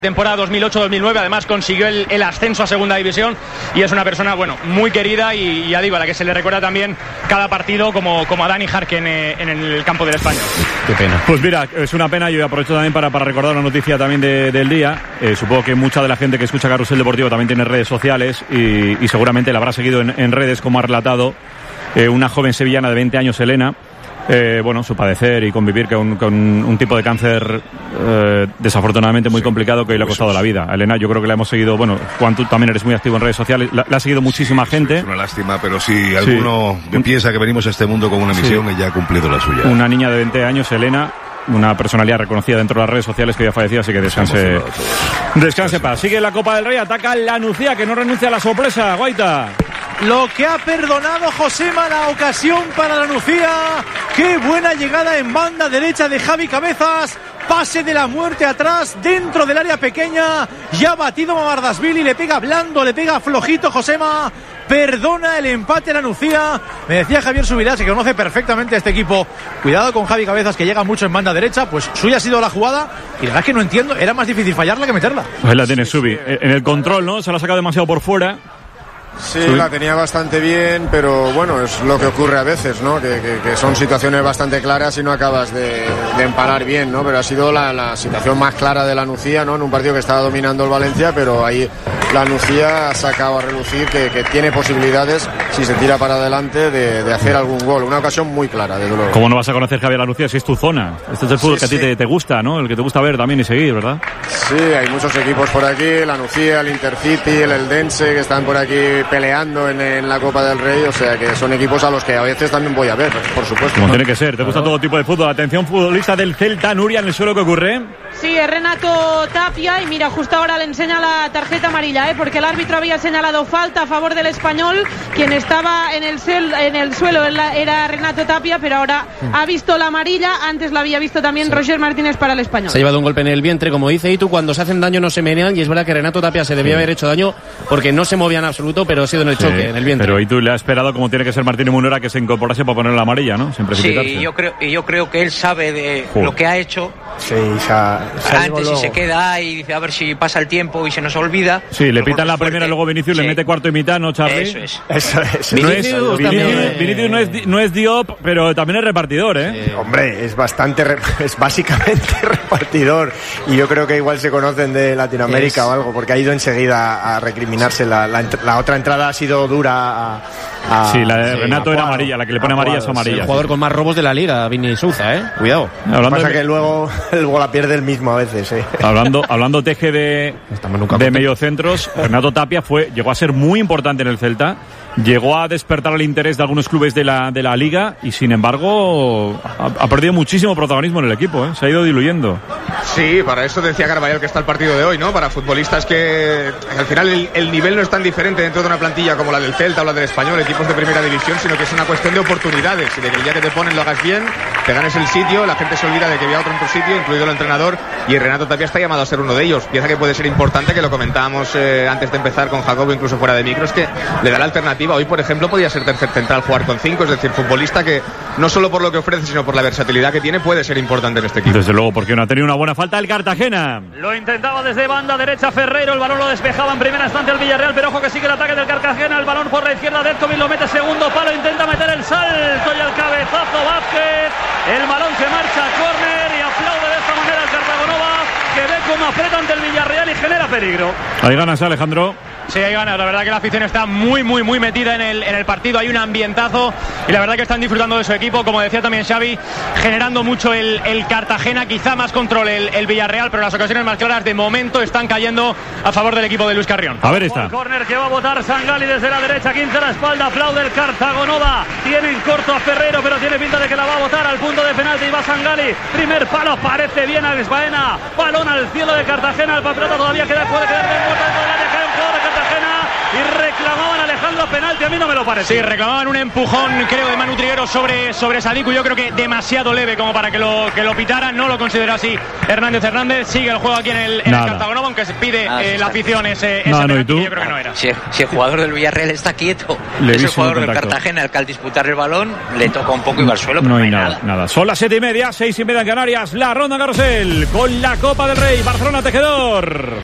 Temporada 2008-2009, además consiguió el ascenso a segunda división y es una persona, bueno, muy querida y ya digo, a la que se le recuerda también cada partido como a Dani Jarque en el campo del Español. Qué pena. Pues mira, es una pena. Yo aprovecho también para recordar una noticia también del día. Supongo que mucha de la gente que escucha Carrusel Deportivo también tiene redes sociales y seguramente la habrá seguido en redes, como ha relatado una joven sevillana de 20 años, Elena. Bueno, su padecer y convivir con un tipo de cáncer desafortunadamente muy complicado que hoy le ha costado la vida. A Elena yo creo que la hemos seguido, bueno, Juan, tú también eres muy activo en redes sociales, la ha seguido muchísima gente. Es una lástima, pero si alguno piensa que venimos a este mundo con una misión, ella ha cumplido la suya. Una niña de 20 años, Elena, una personalidad reconocida dentro de las redes sociales que ya ha fallecido, así que descanse paz. Sigue la Copa del Rey, ataca la Nucía, que no renuncia a la sorpresa, Guaita. Lo que ha perdonado Josema, la ocasión para la Nucía. Qué buena llegada en banda derecha de Javi Cabezas. Pase de la muerte atrás, dentro del área pequeña. Ya ha batido Mamardashvili, le pega blando, le pega flojito Josema. Perdona el empate a la Nucía. Me decía Javier Subirás, que conoce perfectamente a este equipo. Cuidado con Javi Cabezas, que llega mucho en banda derecha. Pues suya ha sido la jugada. Y la verdad es que no entiendo, era más difícil fallarla que meterla. Pues la tiene Subi. En el control, ¿no? Se la ha sacado demasiado por fuera. Sí, la tenía bastante bien, pero bueno, es lo que ocurre a veces, ¿no? Que son situaciones bastante claras y no acabas de emparar bien, ¿no? Pero ha sido la situación más clara de la Nucía, ¿no? En un partido que estaba dominando el Valencia, pero ahí la Nucía ha sacado a relucir que tiene posibilidades, si se tira para adelante, de hacer algún gol. Una ocasión muy clara, desde luego. ¿Cómo no vas a conocer, Javier, la Nucía si es tu zona? Este es el fútbol que a ti te gusta, ¿no? El que te gusta ver también y seguir, ¿verdad? Sí, hay muchos equipos por aquí, la Nucía, el Intercity, el Eldense, que están por aquí peleando en la Copa del Rey, o sea que son equipos a los que a veces también voy a ver, por supuesto. Como tiene que ser, te gusta todo tipo de fútbol. Atención, futbolista del Celta, Nuria, en el suelo, ¿qué ocurre? Sí, es Renato Tapia y mira, justo ahora le enseña la tarjeta amarilla, porque el árbitro había señalado falta a favor del Español. Quien estaba en el suelo era Renato Tapia, pero ahora ha visto la amarilla. Antes la había visto también Roger Martínez para el Español. Se ha llevado un golpe en el vientre, como dice Itu. Cuando se hacen daño no se menean, y es verdad que Renato Tapia se debía haber hecho daño porque no se movía en absoluto, pero ha sido en el choque, en el vientre. Pero Itu le ha esperado, como tiene que ser Martínez Munera, que se incorporase para poner la amarilla, ¿no? Sin precipitarse. Sí, yo creo que él sabe de lo que ha hecho. Sí, antes si se queda y dice a ver si pasa el tiempo y se nos olvida. Sí, le pitan la primera, luego Vinicius le mete cuarto y mitad, ¿no, Charly? Eso es. Vinicius no es Diop, pero también es repartidor, ¿eh? Hombre, es básicamente repartidor, y yo creo que igual se conocen de Latinoamérica o algo, porque ha ido enseguida a recriminarse. La otra entrada ha sido dura sí, la de Renato era amarilla, la que le pone amarilla es amarilla. El jugador con más robos de la liga, Vini Souza, cuidado. Pasa que luego el gol la pierde el mismo a veces, Hablando Teje de mediocentros, Renato Tapia llegó a ser muy importante en el Celta, llegó a despertar el interés de algunos clubes de la liga y sin embargo ha perdido muchísimo protagonismo en el equipo, se ha ido diluyendo. Sí, para eso decía Carvajal que está el partido de hoy, ¿no? Para futbolistas que al final el nivel no es tan diferente dentro de una plantilla como la del Celta o la del Español, equipos de primera división, sino que es una cuestión de oportunidades y de que el día que te ponen lo hagas bien, te ganes el sitio, la gente se olvida de que había otro en tu sitio, incluido el entrenador, y Renato Tapia está llamado a ser uno de ellos. Piensa que puede ser importante, que lo comentábamos antes de empezar con Jacobo, incluso fuera de micros, que le da la alternativa. Hoy, por ejemplo, podría ser tercer central, jugar con 5, es decir, futbolista que no solo por lo que ofrece, sino por la versatilidad que tiene, puede ser importante en este equipo. Desde luego, porque no ha tenido una buena falta el Cartagena. Lo intentaba desde banda derecha Ferreiro, el balón lo despejaba en primera instancia el Villarreal, pero ojo que sigue el ataque del Cartagena, el balón por la izquierda de Edcovic, lo mete segundo palo, intenta meter el salto y el cabezazo Vázquez, el balón se marcha a córner y aplaude de esta manera el Cartagonova, que ve cómo aprieta ante el Villarreal y genera peligro. Hay ganas, Alejandro. Sí, hay ganas, la verdad que la afición está muy metida en el partido, hay un ambientazo y la verdad que están disfrutando de su equipo, como decía también Xavi, generando mucho el Cartagena, quizá más control el Villarreal, pero las ocasiones más claras de momento están cayendo a favor del equipo de Luis Carrión. A ver esta. El córner que va a botar Sangali desde la derecha, 15 a la espalda, aplaude el Cartagonova, tiene en corto a Ferreiro, pero tiene pinta de que la va a botar al punto de penalti y va Sangali, primer palo, parece bien a Baena, balón al cielo de Cartagena, el patriota todavía puede quedar de muerto dentro del área, cae un jugador de Cartagena y reclamaban a Alejandro penalti, a mí no me lo parece. Sí, reclamaban un empujón, creo, de Manu Trigueros sobre Sadiku. Yo creo que demasiado leve como para que lo pitara. No lo considera así Hernández. Sigue el juego aquí en el Cartagonova, aunque se pide la afición ese penalti, que yo creo que no era. Si el jugador del Villarreal está quieto, es el jugador del Cartagena, el que al disputar el balón le toca un poco y va al suelo, pero no hay nada. Son las 7:30, 6:30 en Canarias. La ronda Carrusel con la Copa del Rey. Barcelona Tejedor.